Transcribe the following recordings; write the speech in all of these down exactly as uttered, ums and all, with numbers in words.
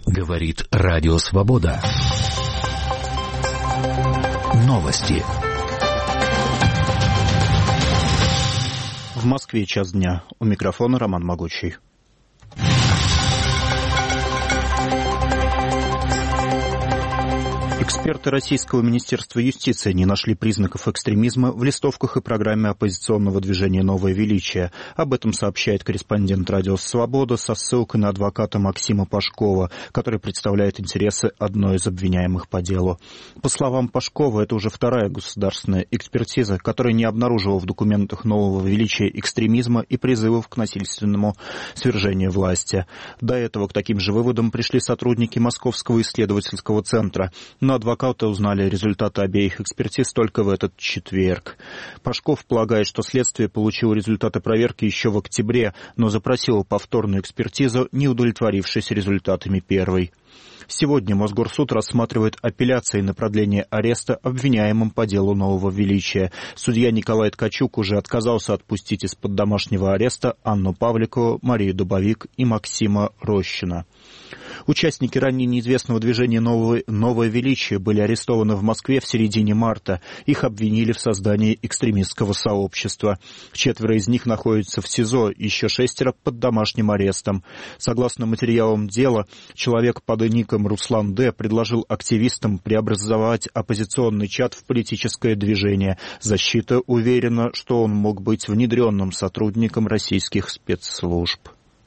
Говорит Радио Свобода. Новости. В Москве час дня. У микрофона Роман Могучий. Эксперты Российского министерства юстиции не нашли признаков экстремизма в листовках и программе оппозиционного движения «Новое величие». Об этом сообщает корреспондент Радио Свобода со ссылкой на адвоката Максима Пашкова, который представляет интересы одной из обвиняемых по делу. По словам Пашкова, это уже вторая государственная экспертиза, которая не обнаружила в документах «Нового величия» экстремизма и призывов к насильственному свержению власти. До этого к таким же выводам пришли сотрудники Московского исследовательского центра. Но адвокаты узнали результаты обеих экспертиз только в этот четверг. Пашков полагает, что следствие получило результаты проверки еще в октябре, но запросило повторную экспертизу, не удовлетворившись результатами первой. Сегодня Мосгорсуд рассматривает апелляции на продление ареста обвиняемым по делу «Нового величия». Судья Николай Ткачук уже отказался отпустить из-под домашнего ареста Анну Павликову, Марию Дубовик и Максима Рощина. Участники ранее неизвестного движения «Новое, «Новое величие» были арестованы в Москве в середине марта. Их обвинили в создании экстремистского сообщества. Четверо из них находятся в СИЗО, еще шестеро под домашним арестом. Согласно материалам дела, человек под ником Руслан Д. предложил активистам преобразовать оппозиционный чат в политическое движение. Защита уверена, что он мог быть внедренным сотрудником российских спецслужб.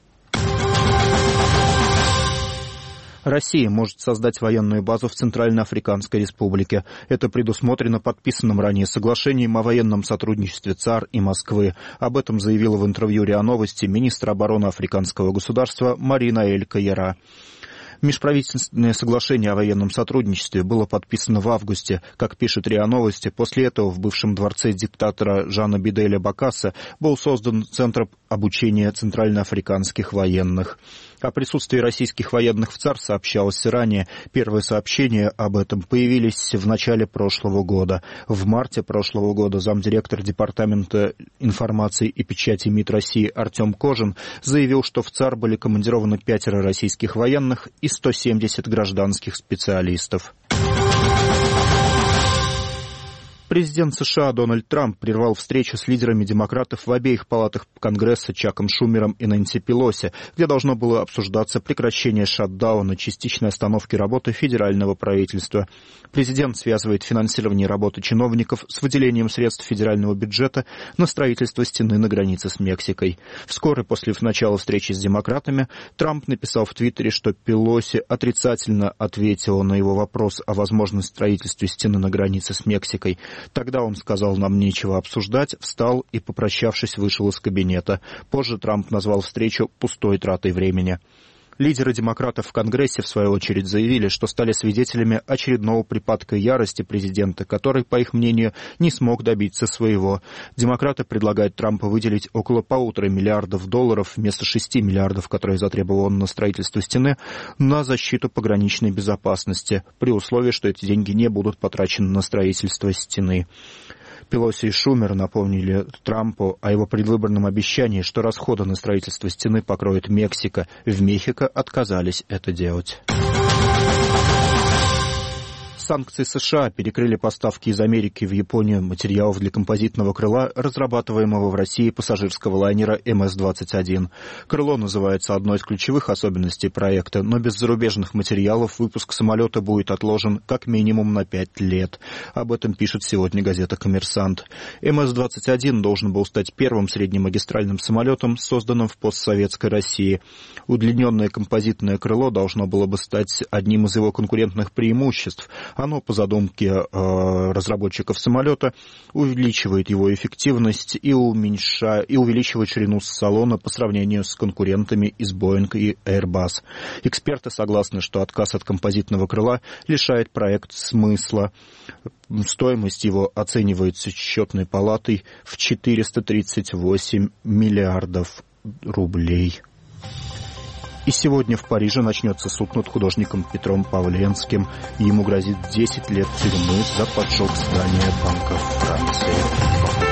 Россия может создать военную базу в Центральноафриканской Республике. Это предусмотрено подписанным ранее соглашением о военном сотрудничестве ЦАР и Москвы. Об этом заявила в интервью РИА Новости министр обороны африканского государства Марина Эль-Кайяра. Межправительственное соглашение о военном сотрудничестве было подписано в августе. Как пишет РИА Новости, после этого в бывшем дворце диктатора Жана Биделя Бокаса был создан Центр обучения центральноафриканских военных. О присутствии российских военных в ЦАР сообщалось ранее. Первые сообщения об этом появились в начале прошлого года. В марте прошлого года замдиректор Департамента информации и печати МИД России Артем Кожин заявил, что в ЦАР были командированы пятеро российских военных и сто семьдесят гражданских специалистов. Президент США Дональд Трамп прервал встречу с лидерами демократов в обеих палатах Конгресса Чаком Шумером и Нэнси Пелоси, где должно было обсуждаться прекращение шатдауна, частичной остановки работы федерального правительства. Президент связывает финансирование работы чиновников с выделением средств федерального бюджета на строительство стены на границе с Мексикой. Вскоре после начала встречи с демократами Трамп написал в Твиттере, что Пелоси отрицательно ответила на его вопрос о возможном строительстве стены на границе с Мексикой. Тогда он сказал: «Нам нечего обсуждать», встал и, попрощавшись, вышел из кабинета. Позже Трамп назвал встречу пустой тратой времени. Лидеры демократов в Конгрессе, в свою очередь, заявили, что стали свидетелями очередного припадка ярости президента, который, по их мнению, не смог добиться своего. Демократы предлагают Трампу выделить около полутора миллиардов долларов вместо шести миллиардов, которые затребовал он на строительство стены, на защиту пограничной безопасности, при условии, что эти деньги не будут потрачены на строительство стены. Пелоси и Шумер напомнили Трампу о его предвыборном обещании, что расходы на строительство стены покроет Мексика. В Мехико отказались это делать. Санкции США перекрыли поставки из Америки в Японию материалов для композитного крыла, разрабатываемого в России пассажирского лайнера эм эс двадцать один. Крыло называется одной из ключевых особенностей проекта, но без зарубежных материалов выпуск самолета будет отложен как минимум на пять лет. Об этом пишет сегодня газета «Коммерсант». эм эс двадцать один должен был стать первым среднемагистральным самолетом, созданным в постсоветской России. Удлиненное композитное крыло должно было бы стать одним из его конкурентных преимуществ. Оно, по задумке э, разработчиков самолета, увеличивает его эффективность и, уменьша... и увеличивает ширину салона по сравнению с конкурентами из Boeing и Airbus. Эксперты согласны, что отказ от композитного крыла лишает проект смысла. Стоимость его оценивается счетной палатой в четыреста тридцать восемь миллиардов рублей. И сегодня в Париже начнется суд над художником Петром Павленским. Ему грозит десять лет тюрьмы за поджог здания Банка Франции.